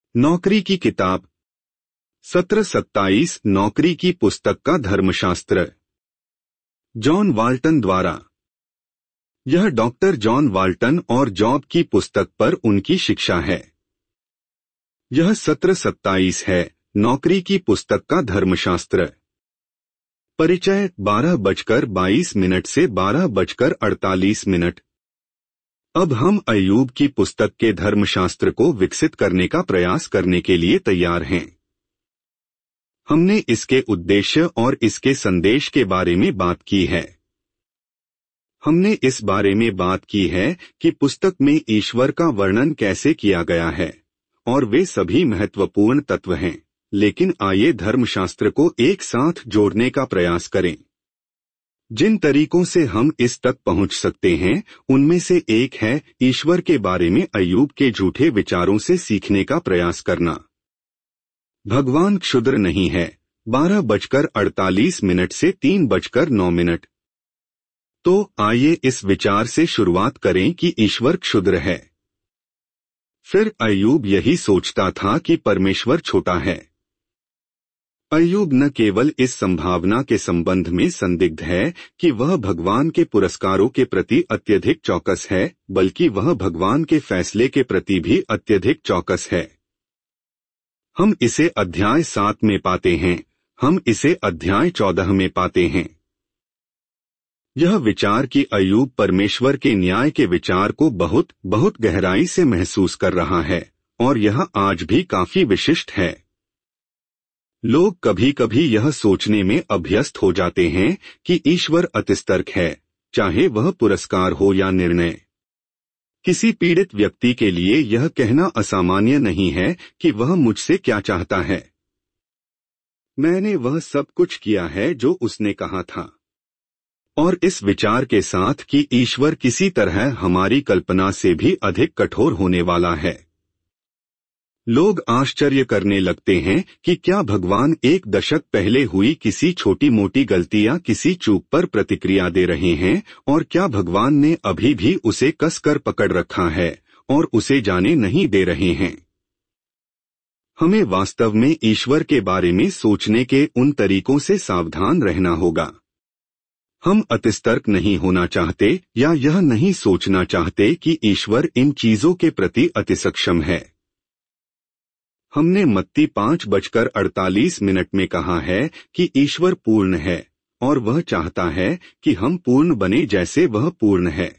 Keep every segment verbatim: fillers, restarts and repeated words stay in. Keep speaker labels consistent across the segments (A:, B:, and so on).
A: नौकरी की किताब सत्र सत्ताईस नौकरी की पुस्तक का धर्मशास्त्र, जॉन वाल्टन द्वारा। यह डॉक्टर जॉन वाल्टन और जॉब की पुस्तक पर उनकी शिक्षा है। यह सत्र सत्ताईस है, नौकरी की पुस्तक का धर्मशास्त्र। परिचय बारह बजकर बाईस मिनट से बारह बजकर अड़तालीस मिनट। अब हम अय्यूब की पुस्तक के धर्मशास्त्र को विकसित करने का प्रयास करने के लिए तैयार हैं। हमने इसके उद्देश्य और इसके संदेश के बारे में बात की है। हमने इस बारे में बात की है कि पुस्तक में ईश्वर का वर्णन कैसे किया गया है, और वे सभी महत्वपूर्ण तत्व हैं। लेकिन आइए धर्मशास्त्र को एक साथ जोड़ने का प्रयास करें। जिन तरीकों से हम इस तक पहुंच सकते हैं, उनमें से एक है ईश्वर के बारे में अय्यूब के झूठे विचारों से सीखने का प्रयास करना। भगवान क्षुद्र नहीं है, बारह बजकर अड़तालीस मिनट से तीन बजकर नौ मिनट। तो आइए इस विचार से शुरुआत करें कि ईश्वर क्षुद्र है। फिर अय्यूब यही सोचता था कि परमेश्वर छोटा है। अय्यूब न केवल इस संभावना के संबंध में संदिग्ध है कि वह भगवान के पुरस्कारों के प्रति अत्यधिक चौकस है, बल्कि वह भगवान के फैसले के प्रति भी अत्यधिक चौकस है। हम इसे अध्याय सात में पाते हैं, हम इसे अध्याय चौदह में पाते हैं। यह विचार कि अय्यूब परमेश्वर के न्याय के विचार को बहुत बहुत गहराई से महसूस कर रहा है, और यह आज भी काफी विशिष्ट है। लोग कभी कभी यह सोचने में अभ्यस्त हो जाते हैं कि ईश्वर अतिस्तर्क है, चाहे वह पुरस्कार हो या निर्णय। किसी पीड़ित व्यक्ति के लिए यह कहना असामान्य नहीं है कि वह मुझसे क्या चाहता है। मैंने वह सब कुछ किया है जो उसने कहा था। और इस विचार के साथ कि ईश्वर किसी तरह हमारी कल्पना से भी अधिक कठोर होने वाला है, लोग आश्चर्य करने लगते हैं कि क्या भगवान एक दशक पहले हुई किसी छोटी मोटी गलती या किसी चूक पर प्रतिक्रिया दे रहे हैं, और क्या भगवान ने अभी भी उसे कसकर पकड़ रखा है और उसे जाने नहीं दे रहे हैं। हमें वास्तव में ईश्वर के बारे में सोचने के उन तरीकों से सावधान रहना होगा। हम अतिस्तर्क नहीं होना चाहते या यह नहीं सोचना चाहते कि ईश्वर इन चीजों के प्रति अतिसक्षम है। हमने मत्ती पाँच बजकर अड़तालीस मिनट में कहा है कि ईश्वर पूर्ण है, और वह चाहता है कि हम पूर्ण बने जैसे वह पूर्ण है।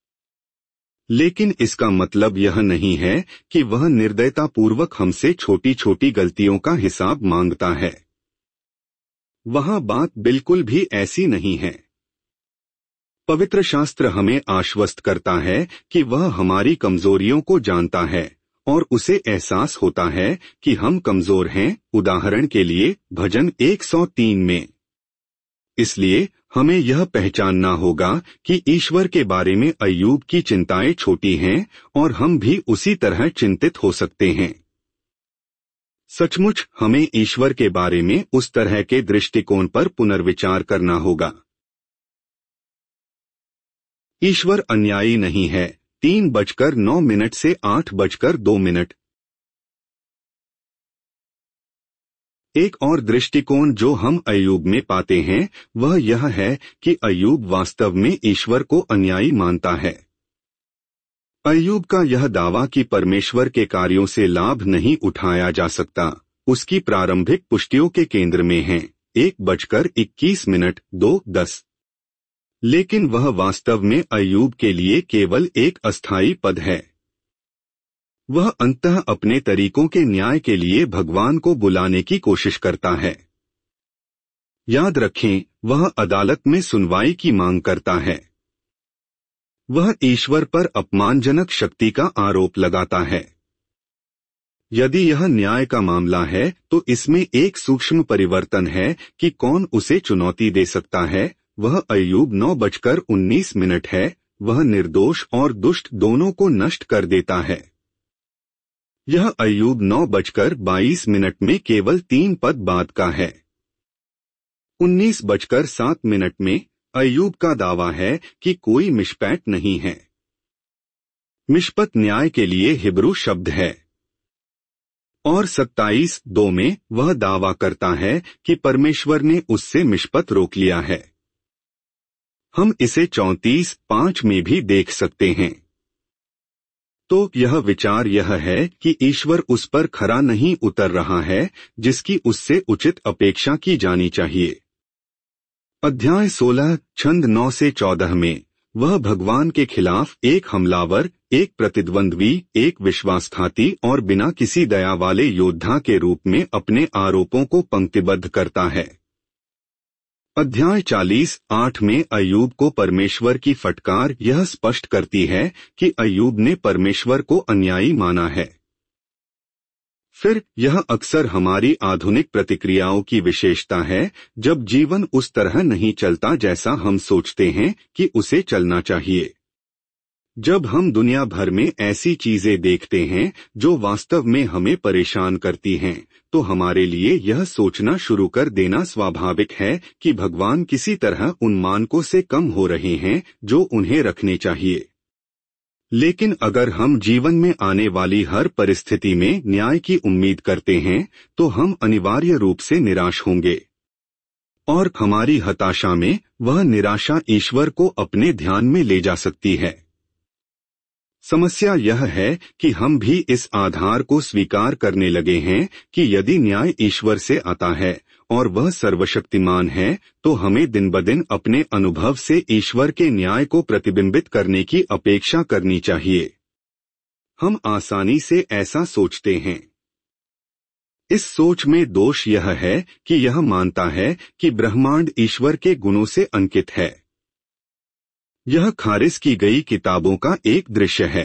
A: लेकिन इसका मतलब यह नहीं है कि वह निर्दयतापूर्वक हमसे छोटी छोटी गलतियों का हिसाब मांगता है। वहाँ बात बिल्कुल भी ऐसी नहीं है। पवित्र शास्त्र हमें आश्वस्त करता है कि वह हमारी कमजोरियों को जानता है, और उसे एहसास होता है कि हम कमजोर हैं। उदाहरण के लिए भजन एक सौ तीन में। इसलिए हमें यह पहचानना होगा कि ईश्वर के बारे में अय्यूब की चिंताएं छोटी हैं, और हम भी उसी तरह चिंतित हो सकते हैं। सचमुच हमें ईश्वर के बारे में उस तरह के दृष्टिकोण पर पुनर्विचार करना होगा। ईश्वर अन्यायी नहीं है। तीन बजकर नौ मिनट से आठ बजकर दो मिनट। एक और दृष्टिकोण जो हम अय्यूब में पाते हैं वह यह है कि अय्यूब वास्तव में ईश्वर को अन्यायी मानता है। अय्यूब का यह दावा कि परमेश्वर के कार्यों से लाभ नहीं उठाया जा सकता, उसकी प्रारंभिक पुष्टियों के केंद्र में है। एक बजकर इक्कीस मिनट दो दस। लेकिन वह वास्तव में अय्यूब के लिए केवल एक अस्थायी पद है। वह अंततः अपने तरीकों के न्याय के लिए भगवान को बुलाने की कोशिश करता है। याद रखें, वह अदालत में सुनवाई की मांग करता है। वह ईश्वर पर अपमानजनक शक्ति का आरोप लगाता है। यदि यह न्याय का मामला है तो इसमें एक सूक्ष्म परिवर्तन है कि कौन उसे चुनौती दे सकता है। वह अय्यूब नौ बजकर उन्नीस मिनट है। वह निर्दोष और दुष्ट दोनों को नष्ट कर देता है। यह अय्यूब नौ बजकर बाईस मिनट में केवल तीन पद बाद का है। उन्नीस बजकर सात मिनट में अय्यूब का दावा है कि कोई मिशपैट नहीं है। मिशपत न्याय के लिए हिब्रू शब्द है। और सत्ताईस दो में वह दावा करता है कि परमेश्वर ने उससे मिशपत रोक लिया है। हम इसे चौंतीस पाँच में भी देख सकते हैं। तो यह विचार यह है कि ईश्वर उस पर खरा नहीं उतर रहा है जिसकी उससे उचित अपेक्षा की जानी चाहिए। अध्याय सोलह छंद नौ से चौदह में वह भगवान के खिलाफ एक हमलावर, एक प्रतिद्वंद्वी, एक विश्वासघाती और बिना किसी दया वाले योद्धा के रूप में अपने आरोपों को पंक्तिबद्ध करता है। अध्याय चालीस आठ में अय्यूब को परमेश्वर की फटकार यह स्पष्ट करती है कि अय्यूब ने परमेश्वर को अन्यायी माना है। फिर यह अक्सर हमारी आधुनिक प्रतिक्रियाओं की विशेषता है जब जीवन उस तरह नहीं चलता जैसा हम सोचते हैं कि उसे चलना चाहिए। जब हम दुनिया भर में ऐसी चीजें देखते हैं जो वास्तव में हमें परेशान करती हैं, तो हमारे लिए यह सोचना शुरू कर देना स्वाभाविक है कि भगवान किसी तरह उन मानकों से कम हो रहे हैं जो उन्हें रखने चाहिए। लेकिन अगर हम जीवन में आने वाली हर परिस्थिति में न्याय की उम्मीद करते हैं, तो हम अनिवार्य रूप से निराश होंगे। और हमारी हताशा में वह निराशा ईश्वर को अपने ध्यान में ले जा सकती है। समस्या यह है कि हम भी इस आधार को स्वीकार करने लगे हैं कि यदि न्याय ईश्वर से आता है और वह सर्वशक्तिमान है, तो हमें दिन ब दिन अपने अनुभव से ईश्वर के न्याय को प्रतिबिंबित करने की अपेक्षा करनी चाहिए। हम आसानी से ऐसा सोचते हैं। इस सोच में दोष यह है कि यह मानता है कि ब्रह्मांड ईश्वर के गुणों से अंकित है। यह खारिज की गई किताबों का एक दृश्य है।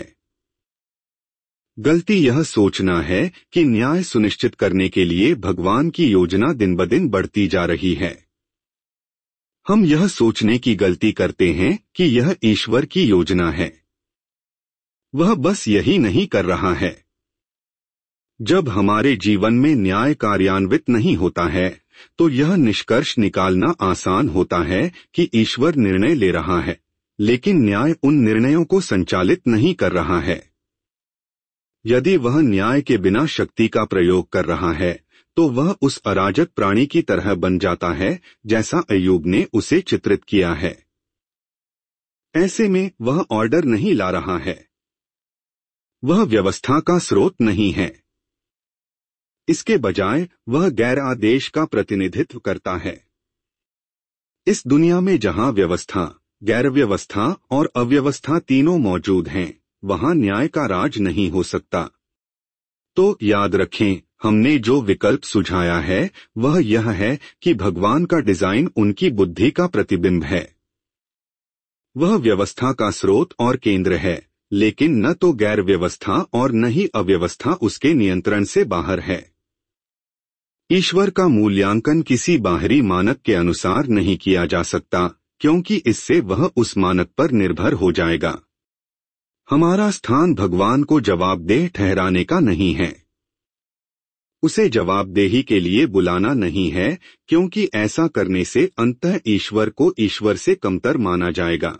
A: गलती यह सोचना है कि न्याय सुनिश्चित करने के लिए भगवान की योजना दिन ब दिन बढ़ती जा रही है। हम यह सोचने की गलती करते हैं कि यह ईश्वर की योजना है। वह बस यही नहीं कर रहा है। जब हमारे जीवन में न्याय कार्यान्वित नहीं होता है, तो यह निष्कर्ष निकालना आसान होता है कि ईश्वर निर्णय ले रहा है, लेकिन न्याय उन निर्णयों को संचालित नहीं कर रहा है। यदि वह न्याय के बिना शक्ति का प्रयोग कर रहा है, तो वह उस अराजक प्राणी की तरह बन जाता है जैसा अय्यूब ने उसे चित्रित किया है। ऐसे में वह ऑर्डर नहीं ला रहा है। वह व्यवस्था का स्रोत नहीं है। इसके बजाय वह गैर आदेश का प्रतिनिधित्व करता है। इस दुनिया में जहां व्यवस्था, गैर व्यवस्था और अव्यवस्था तीनों मौजूद हैं, वहां न्याय का राज नहीं हो सकता। तो याद रखें, हमने जो विकल्प सुझाया है वह यह है कि भगवान का डिजाइन उनकी बुद्धि का प्रतिबिंब है। वह व्यवस्था का स्रोत और केंद्र है, लेकिन न तो गैर व्यवस्था और न ही अव्यवस्था उसके नियंत्रण से बाहर है। ईश्वर का मूल्यांकन किसी बाहरी मानक के अनुसार नहीं किया जा सकता, क्योंकि इससे वह उस मानक पर निर्भर हो जाएगा। हमारा स्थान भगवान को जवाबदेह ठहराने का नहीं है। उसे जवाबदेही के लिए बुलाना नहीं है, क्योंकि ऐसा करने से अंततः ईश्वर को ईश्वर से कमतर माना जाएगा।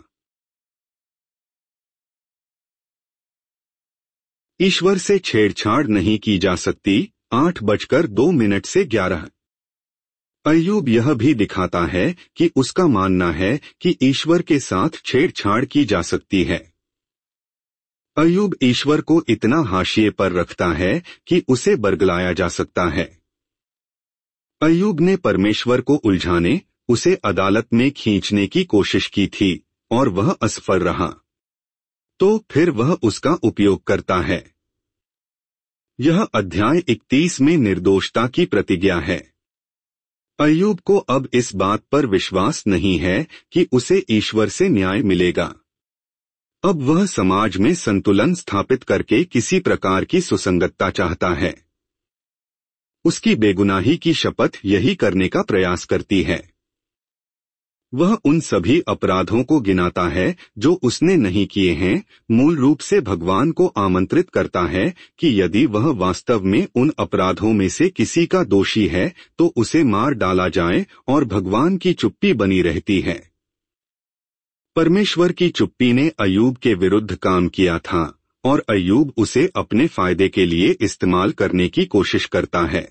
A: ईश्वर से छेड़छाड़ नहीं की जा सकती। आठ बजकर दो मिनट से ग्यारह। अय्यूब यह भी दिखाता है कि उसका मानना है कि ईश्वर के साथ छेड़छाड़ की जा सकती है। अय्यूब ईश्वर को इतना हाशिए पर रखता है कि उसे बरगलाया जा सकता है। अय्यूब ने परमेश्वर को उलझाने, उसे अदालत में खींचने की कोशिश की थी और वह असफल रहा। तो फिर वह उसका उपयोग करता है। यह अध्याय इकतीस में निर्दोषता की प्रतिज्ञा है। अय्यूब को अब इस बात पर विश्वास नहीं है कि उसे ईश्वर से न्याय मिलेगा। अब वह समाज में संतुलन स्थापित करके किसी प्रकार की सुसंगतता चाहता है। उसकी बेगुनाही की शपथ यही करने का प्रयास करती है। वह उन सभी अपराधों को गिनाता है जो उसने नहीं किए हैं, मूल रूप से भगवान को आमंत्रित करता है कि यदि वह वास्तव में उन अपराधों में से किसी का दोषी है तो उसे मार डाला जाए, और भगवान की चुप्पी बनी रहती है। परमेश्वर की चुप्पी ने अय्यूब के विरुद्ध काम किया था, और अय्यूब उसे अपने फायदे के लिए इस्तेमाल करने की कोशिश करता है।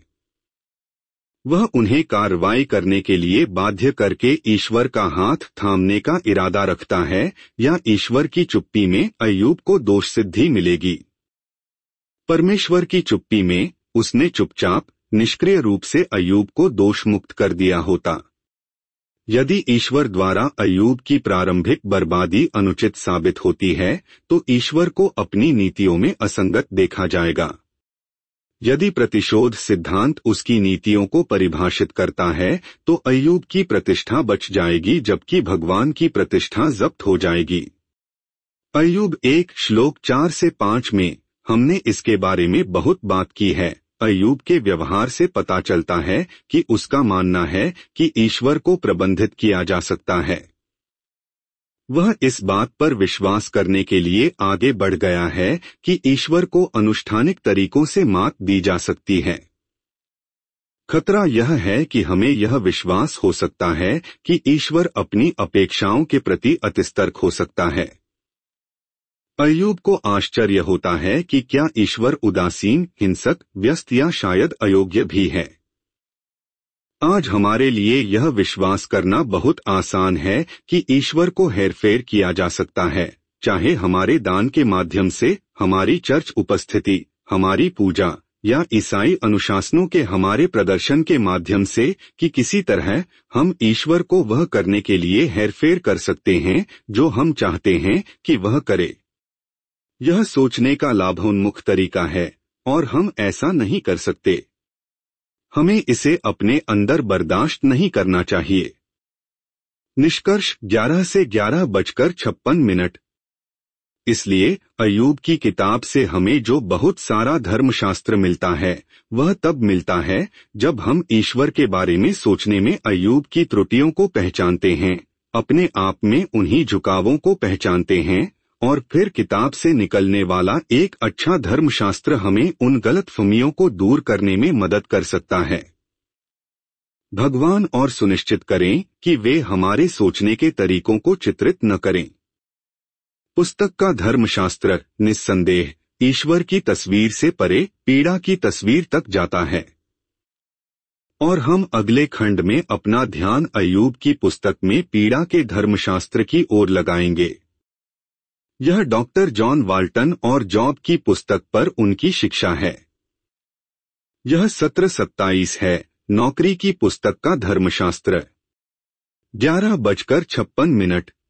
A: वह उन्हें कार्रवाई करने के लिए बाध्य करके ईश्वर का हाथ थामने का इरादा रखता है, या ईश्वर की चुप्पी में अय्यूब को दोष सिद्धि मिलेगी। परमेश्वर की चुप्पी में उसने चुपचाप निष्क्रिय रूप से अय्यूब को दोष मुक्त कर दिया होता। यदि ईश्वर द्वारा अय्यूब की प्रारंभिक बर्बादी अनुचित साबित होती है तो ईश्वर को अपनी नीतियों में असंगत देखा जाएगा। यदि प्रतिशोध सिद्धांत उसकी नीतियों को परिभाषित करता है तो अय्यूब की प्रतिष्ठा बच जाएगी, जबकि भगवान की प्रतिष्ठा जब्त हो जाएगी। अय्यूब एक श्लोक चार से पाँच में हमने इसके बारे में बहुत बात की है। अय्यूब के व्यवहार से पता चलता है कि उसका मानना है कि ईश्वर को प्रबंधित किया जा सकता है। वह इस बात पर विश्वास करने के लिए आगे बढ़ गया है कि ईश्वर को अनुष्ठानिक तरीकों से मात दी जा सकती है। खतरा यह है कि हमें यह विश्वास हो सकता है कि ईश्वर अपनी अपेक्षाओं के प्रति अतिस्तर्क हो सकता है। अय्यूब को आश्चर्य होता है कि क्या ईश्वर उदासीन, हिंसक, व्यस्त या शायद अयोग्य भी है। आज हमारे लिए यह विश्वास करना बहुत आसान है कि ईश्वर को हेरफेर किया जा सकता है, चाहे हमारे दान के माध्यम से, हमारी चर्च उपस्थिति, हमारी पूजा या ईसाई अनुशासनों के हमारे प्रदर्शन के माध्यम से, कि किसी तरह हम ईश्वर को वह करने के लिए हेरफेर कर सकते हैं जो हम चाहते हैं कि वह करे। यह सोचने का लाभोन्मुख तरीका है और हम ऐसा नहीं कर सकते। हमें इसे अपने अंदर बर्दाश्त नहीं करना चाहिए। निष्कर्ष ग्यारह से ग्यारह बजकर छप्पन मिनट। इसलिए अय्यूब की किताब से हमें जो बहुत सारा धर्मशास्त्र मिलता है वह तब मिलता है जब हम ईश्वर के बारे में सोचने में अय्यूब की त्रुटियों को पहचानते हैं, अपने आप में उन्हीं झुकावों को पहचानते हैं, और फिर किताब से निकलने वाला एक अच्छा धर्मशास्त्र हमें उन गलतफहमियों को दूर करने में मदद कर सकता है। भगवान और सुनिश्चित करें कि वे हमारे सोचने के तरीकों को चित्रित न करें। पुस्तक का धर्मशास्त्र निस्संदेह ईश्वर की तस्वीर से परे पीड़ा की तस्वीर तक जाता है। और हम अगले खंड में अपना ध्यान अय्यूब की पुस्तक में पीड़ा के धर्मशास्त्र की ओर लगाएंगे। यह डॉक्टर जॉन वाल्टन और जॉब की पुस्तक पर उनकी शिक्षा है। यह सत्र सत्ताईस है, नौकरी की पुस्तक का धर्मशास्त्र। ग्यारह बजकर छप्पन मिनट।